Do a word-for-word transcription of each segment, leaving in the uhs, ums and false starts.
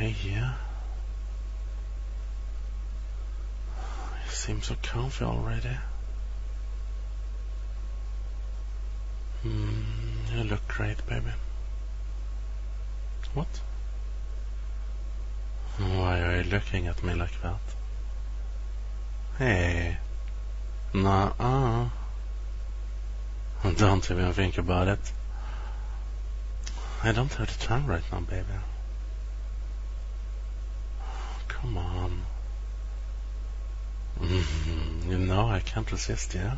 Hey, yeah. You seem so comfy already. Hmm, you look great, baby. What? Why are you looking at me like that? Hey. Nuh-uh. Don't even think about it. I don't have the time right now, baby. Come on. Mm-hmm. You know I can't resist, yeah?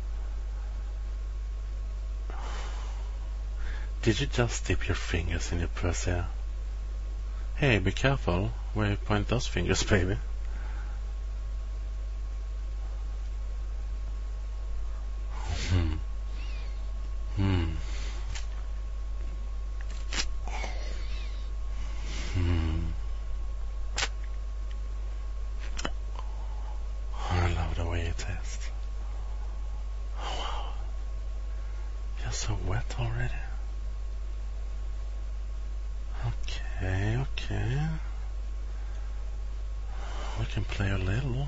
Did you just dip your fingers in your pussy? Hey, be careful where you point those fingers, baby. Hmm. Hmm. Hmm. I love the way it tastes. Oh, wow. You're so wet already. Okay, okay. We can play a little.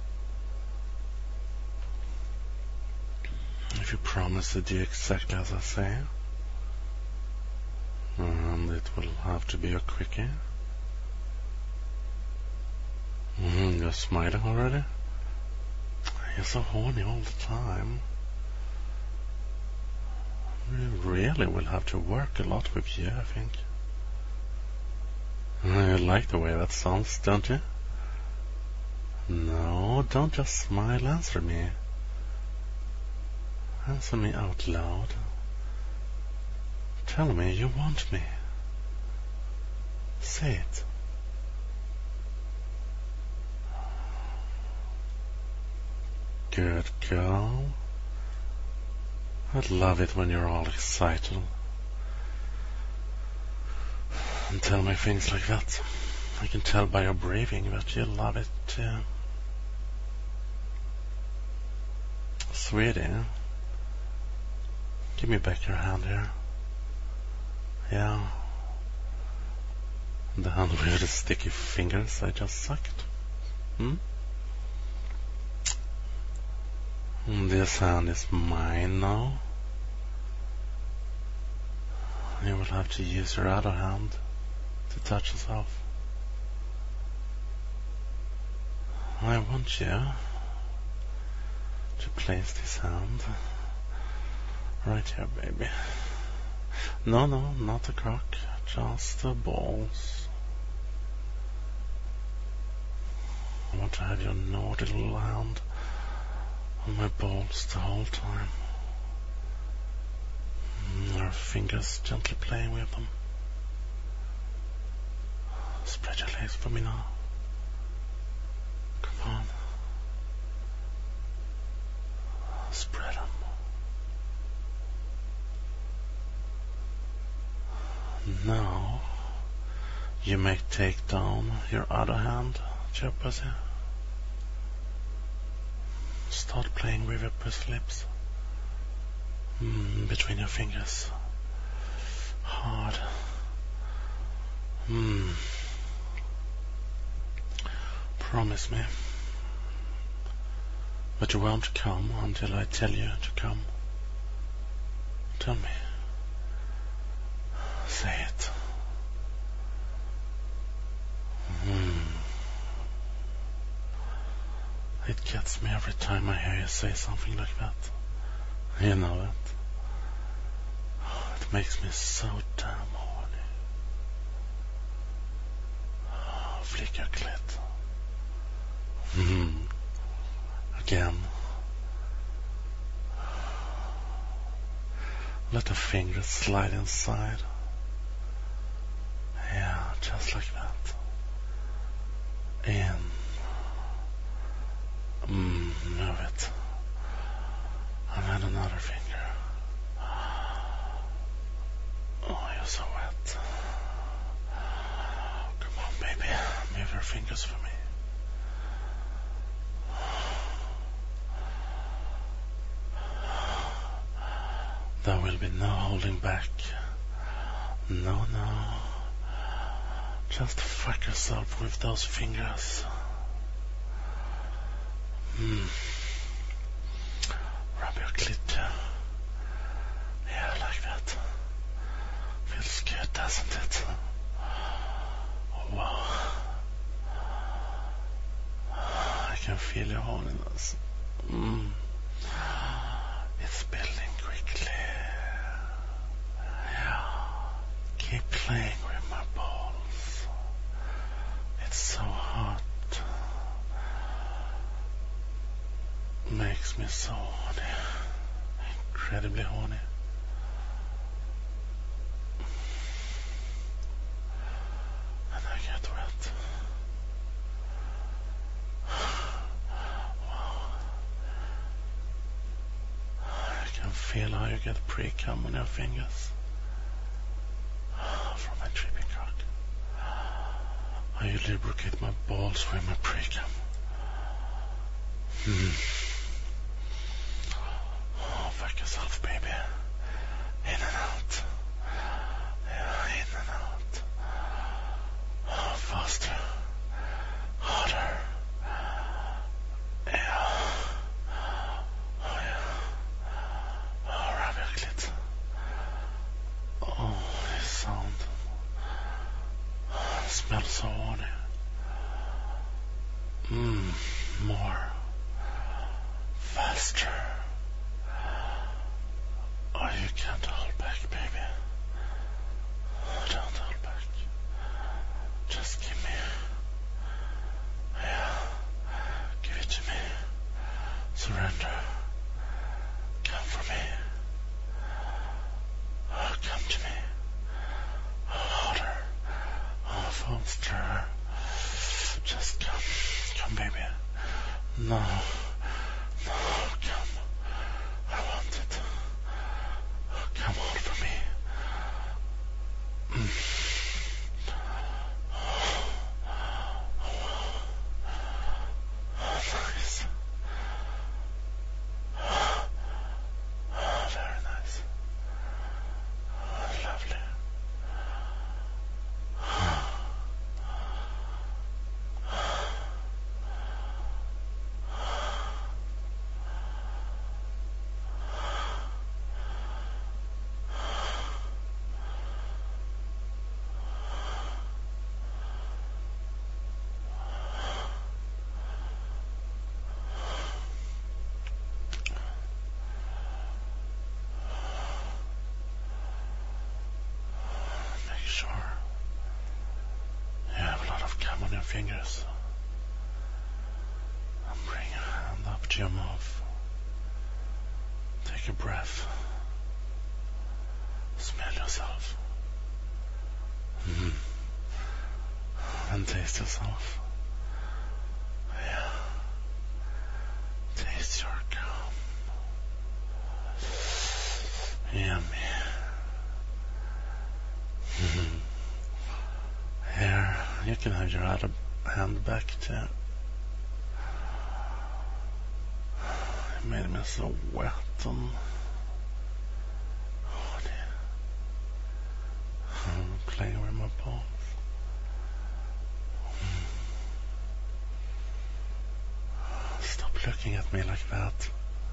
If you promise to do exactly as I say. And it will have to be a quickie. Mm, you're smiling already? You're so horny all the time. We really will have to work a lot with you, I think. You like the way that sounds, don't you? No, don't just smile, answer me. Answer me out loud. Tell me you want me. Say it. Good girl. I love it when you're all excited and tell me things like that. I can tell by your breathing that you love it too. Sweetie, give me back your hand here. Yeah. The hand with the sticky fingers I just sucked. Hmm? This hand is mine now. You will have to use your other hand to touch yourself. I want you to place this hand right here, baby. No, no, not the cock, just the balls. I want to have your naughty little hand on my balls the whole time. Your fingers gently playing with them. Spread your legs for me now. Come on. Spread them. Now, you may take down your other hand to your pussy. Start playing with your pussy lips. Mm, between your fingers. Hard. Mm. Promise me. But you won't come until I tell you to come. Tell me. Say it. Mm. It gets me every time I hear you say something like that. You know it. It makes me so damn horny. Flick your clit. Mm. Again. Let the fingers slide inside. Yeah, just like that. In. Mm, move it. And then another finger. Oh, you're so wet. Come on, baby. Move your fingers for me. There will be no holding back. No, no. Just fuck yourself with those fingers. Hmm. Rub your clit. Yeah, like that. Feels good, doesn't it? Wow. I can feel your horniness. Mm. It's building quickly. Yeah. Keep playing with my balls. It's so hot. Makes me so horny. Incredibly horny. And I get wet. Wow. I can feel how you get pre-cum on your fingers. From my tripping cock. How you lubricate my balls with my pre-cum. Hmm. Oh, fuck yourself, baby. In and out. Yeah, in and out. Oh, faster. Harder. Yeah. Oh, yeah. Oh, rub your clit. Oh, this sound. Oh, it smells so horny. Mmm, more. Faster. Oh, you can't hold back, baby. Oh, don't hold back. Just give me. Yeah. Give it to me. Surrender. Come for me. Oh, come to me. Oh, harder. Oh, faster. Just come. Come, baby. No. No, come. I want it. Come on for me. Mm. Nice. Very nice. Lovely. Make sure you have a lot of cum on your fingers. And bring your hand up to your mouth. Take a breath. Smell yourself. Mm. And taste yourself. Yeah. Taste your cum. Yummy. Mm. Here, you can have your other hand back too. It made me so wet and horny. I'm playing with my balls. Stop looking at me like that.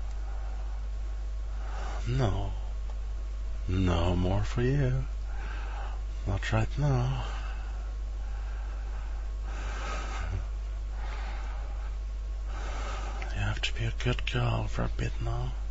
No. No more for you. Not right now. You have to be a good girl for a bit now.